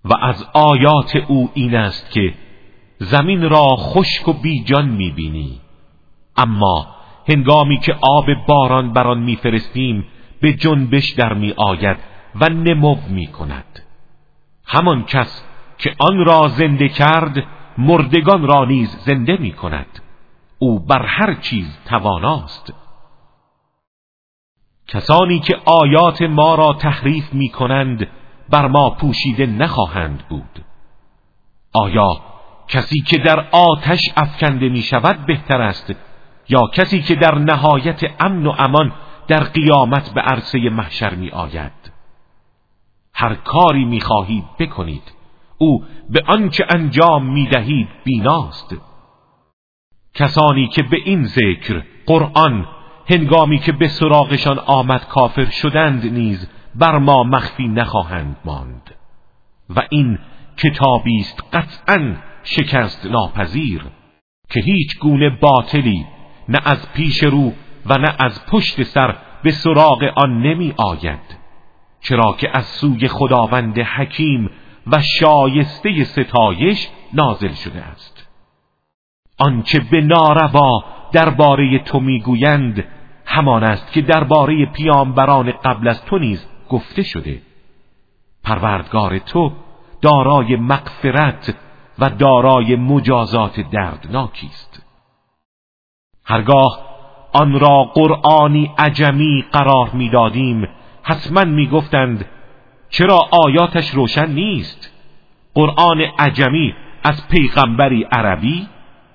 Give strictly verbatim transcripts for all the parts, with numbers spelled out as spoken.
و از آیات او این است که زمین را خشک و بیجان می‌بینی، اما هنگامی که آب باران بر آن می‌فرستیم به جنبش در می‌آید و نمو می‌کند. همان کس که آن را زنده کرد مردگان را نیز زنده می‌کند. او بر هر چیز تواناست. کسانی که آیات ما را تحریف می‌کنند بر ما پوشیده نخواهند بود. آیا کسی که در آتش افکنده می‌شود بهتر است یا کسی که در نهایت امن و امان در قیامت به عرصه محشر می‌آید؟ هر کاری می‌خواهید بکنید، او به آنچه انجام می‌دهید بیناست. کسانی که به این ذکر قرآن هنگامی که به سراغشان آمد کافر شدند نیز بر ما مخفی نخواهند ماند و این کتابی است قطعاً شکست ناپذیر که هیچ گونه باطلی نه از پیش رو و نه از پشت سر به سراغ آن نمی آید، چرا که از سوی خداوند حکیم و شایسته ستایش نازل شده است. آنچه به ناروا درباره تو میگویند همان است که درباره پیامبران قبل از تو نیز گفته شده. پروردگار تو دارای مغفرت و دارای مجازات دردناکی است. هرگاه آن را قرآنی عجمی قرار میدادیم حتما میگفتند چرا آیاتش روشن نیست؟ قرآن عجمی از پیغمبری عربی؟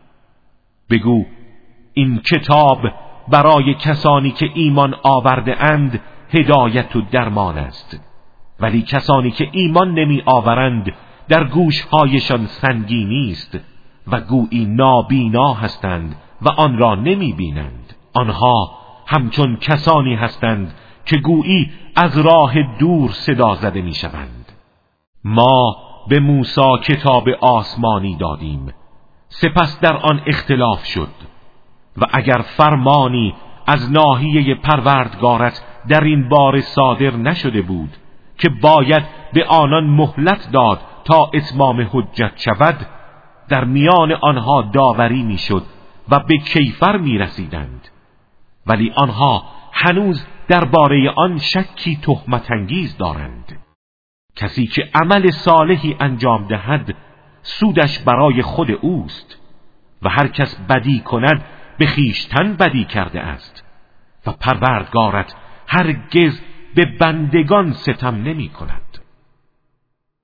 بگو این کتاب برای کسانی که ایمان آورده اند هدایت و درمان است، ولی کسانی که ایمان نمی آورند در گوشهایشان سنگینی است و گویی نابینا هستند و آن را نمی بینند. آنها همچون کسانی هستند که گویی از راه دور صدا زده می شوند. ما به موسی کتاب آسمانی دادیم، سپس در آن اختلاف شد و اگر فرمانی از ناحیه پروردگارت در این بار صادر نشده بود که باید به آنان مهلت داد تا اتمام حجت شود، در میان آنها داوری میشد و به کیفر می رسیدند، ولی آنها هنوز درباره آن شکی تهمت انگیز دارند. کسی که عمل صالحی انجام دهد سودش برای خود اوست و هر کس بدی کند به خویشتن بدی کرده است و پروردگارت هرگز به بندگان ستم نمی کند.